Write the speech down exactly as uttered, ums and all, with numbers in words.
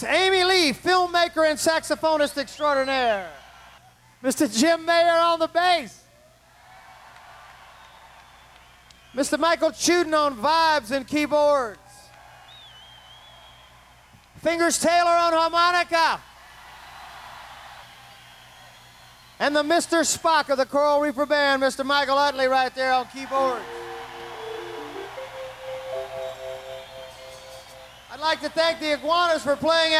Amy Lee, filmmaker and saxophonist extraordinaire. Mister Jim Mayer on the bass. Mister Michael Chuden on vibes and keyboards. Fingers Taylor on harmonica. And the Mister Spock of the Coral Reaper Band, Mister Michael Utley, right there on keyboards. I'd like to thank the Iguanas for playing